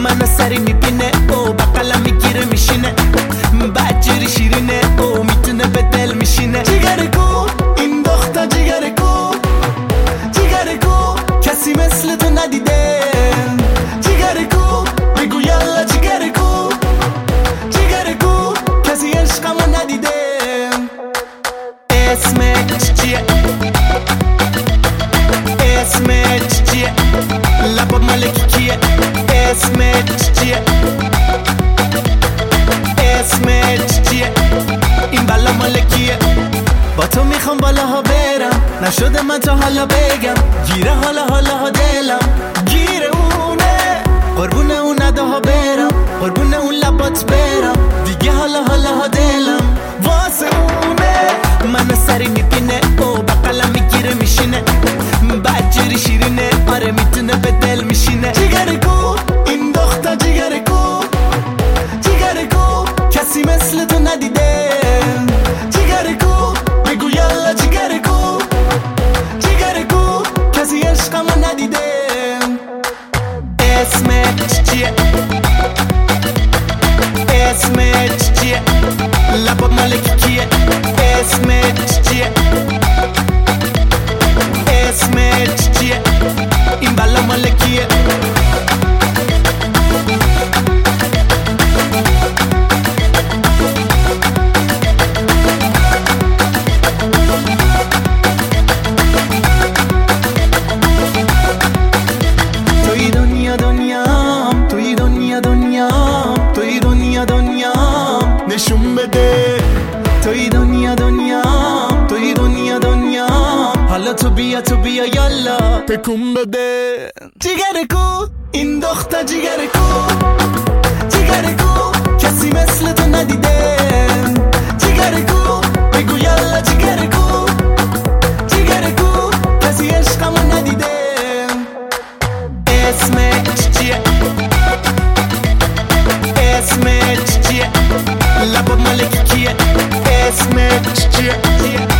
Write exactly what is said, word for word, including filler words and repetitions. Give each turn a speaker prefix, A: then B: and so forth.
A: منو سری میبینه او بقلم میگیره میشینه بدجوری شیرینه او میتونه به دل میشینه. جیگر کو این دختر جیگر کو جیگر کو کسی مثل تو ندیده. جیگر کو بگو یالا جیگر کو جیگر کو کسی عشقمو ندیده. اسمت چیه اسمت چیه لبا ملکی کیه اسمت چیه اسمت چیه این بلا مالکیه. با تو میخوام بالاها برم نشده من تا حالا بگم گیره حالا حالا ها دلم گیره اونه قربونه اون نده ها برم قربونه اون لبات برم دیگه حالا حالا ها دلم واسه اونه. منو سری میبینه او بقلم میگیره میشینه بدجوری شیرینه آره میتونه به دل میشینه. جیگر کو این دختر جیگر کو جیگر کو کسی مثل تو ندیده. جیگر کو بگو یالا جیگر کو جیگر کو کسی عشقمو ندیده. اسمت چیه اسمت چیه لبا ملکی کیه اسمت چیه اسمت چیه این بلا مالکیه. توی دنیا دنیام توی دنیا دنیام توی دنیا دنیام نشون بده. توی دنیا دنیام توی دنیا دنیام حالا تو بیا تو بیا یالا تکون بده. جیگر کو این دختر جیگر کو جیگر کو کسی مثل تو ندیده. جیگر کو بگو یالا جیگر کو جیگر کو کسی عشقمو ندیده. اسمت چیه اسمت چیه لبا ملکی کیه اسمت چیه